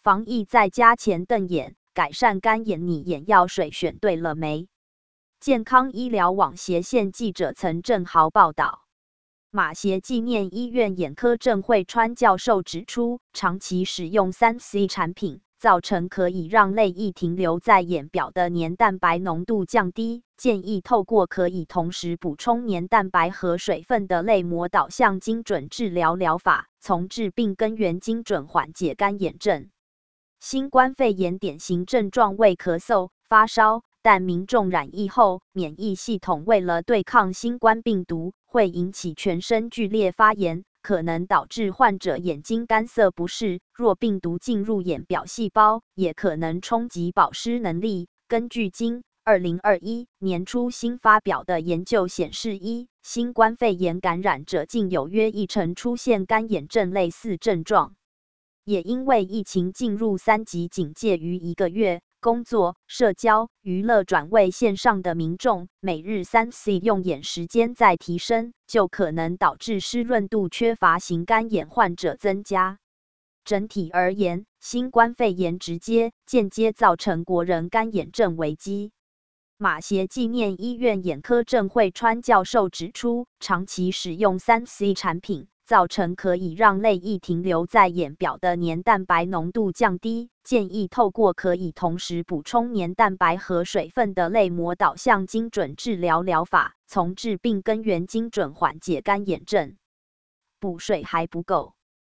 防疫在家前瞪眼，改善干眼你眼药水选对了没？健康医疗网斜线记者曾正豪报道。马偕纪念医院眼科郑慧川教授指出，长期使用3C 产品，造成可以让泪液停留在眼表的黏蛋白浓度降低，建议透过可以同时补充黏蛋白和水分的泪膜导向精准治疗疗法，从治病根源精准缓解干眼症。新冠肺炎典型症状为咳嗽、发烧，但民众染疫后，免疫系统为了对抗新冠病毒，会引起全身剧烈发炎，可能导致患者眼睛干涩不适。若病毒进入眼表细胞，也可能冲击保湿能力。根据今2021年初新发表的研究显示，新冠肺炎感染者竟有约10%出现干眼症类似症状。也因为疫情进入3级警戒逾1个月，工作、社交、娱乐转为线上的民众，每日3C 用眼时间在提升，就可能导致湿润度缺乏型干眼患者增加。整体而言，新冠肺炎直接、间接造成国人干眼症危机。马偕纪念医院眼科郑慧川教授指出，长期使用3C 产品，造成可以让泪液停留在眼表的黏蛋白浓度降低，建议透过可以同时补充黏蛋白和水分的泪膜导向精准治疗疗法，从治病根源精准缓解干眼症。补水还不够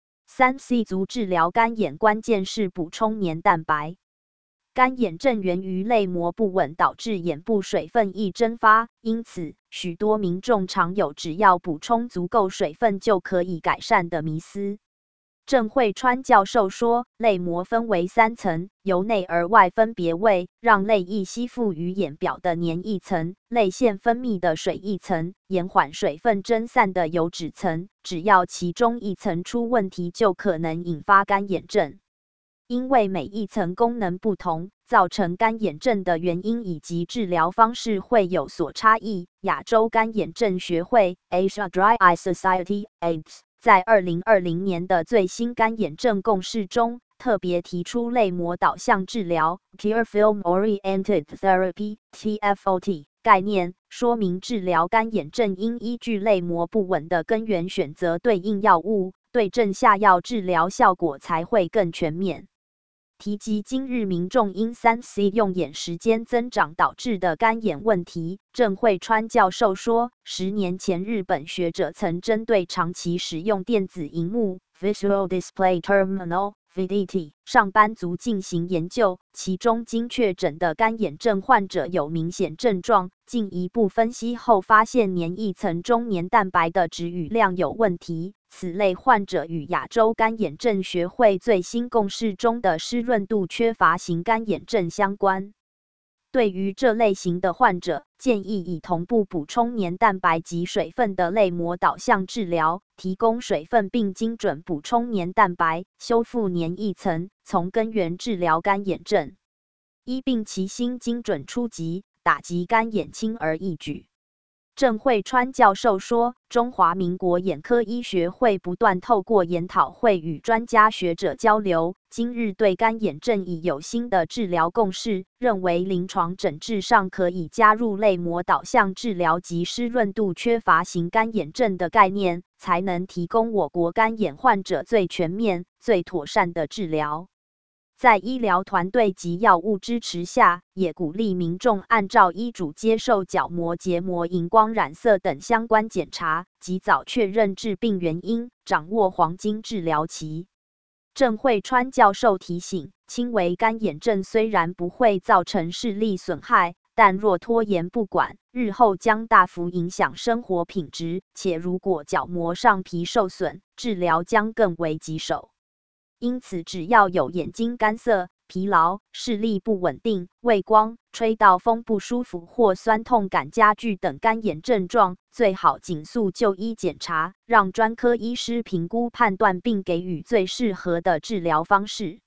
，3C 族治疗干眼关键是补充黏蛋白。干眼症源于泪膜不稳，导致眼部水分易蒸发，因此许多民众常有只要补充足够水分就可以改善的迷思。郑慧川教授说，泪膜分为3层，由内而外分别为让泪液吸附于眼表的黏液层、泪腺分泌的水液层、延缓水分蒸散的油脂层。只要其中一层出问题，就可能引发干眼症。因为每一层功能不同，造成干眼症的原因以及治疗方式会有所差异。亚洲干眼症学会 Asia Dry Eye Society (AIDS) 在2020年的最新干眼症共识中，特别提出泪膜导向治疗 (Tear Film Oriented Therapy, TFOT) 概念，说明治疗干眼症应依据泪膜不稳的根源选择对应药物，对症下药，治疗效果才会更全面。提及今日民众因3C 用眼时间增长导致的干眼问题，郑慧川教授说，10年前日本学者曾针对长期使用电子荧幕 Visual Display Terminal (VDT) 上班族进行研究，其中经确诊的干眼症患者有明显症状，进一步分析后发现黏液层中黏蛋白的质与量有问题。此类患者与亚洲干眼症学会最新共识中的湿润度缺乏型干眼症相关。对于这类型的患者，建议以同步补充黏蛋白及水分的泪膜导向治疗，提供水分并精准补充黏蛋白，修复黏液层，从根源治疗干眼症。病其心，精准出击，打击干眼轻而易举。郑慧川教授说，中华民国眼科医学会不断透过研讨会与专家学者交流，今日对干眼症已有新的治疗共识，认为临床诊治上可以加入泪膜导向治疗及湿润度缺乏型干眼症的概念，才能提供我国干眼患者最全面、最妥善的治疗。在医疗团队及药物支持下，也鼓励民众按照医嘱接受角膜、结膜、荧光染色等相关检查，及早确认致病原因，掌握黄金治疗期。郑慧川教授提醒，轻微干眼症虽然不会造成视力损害，但若拖延不管，日后将大幅影响生活品质，且如果角膜上皮受损，治疗将更为棘手。因此，只要有眼睛干涩、疲劳、视力不稳定、畏光、吹到风不舒服或酸痛感加剧等干眼症状，最好尽速就医检查，让专科医师评估判断并给予最适合的治疗方式。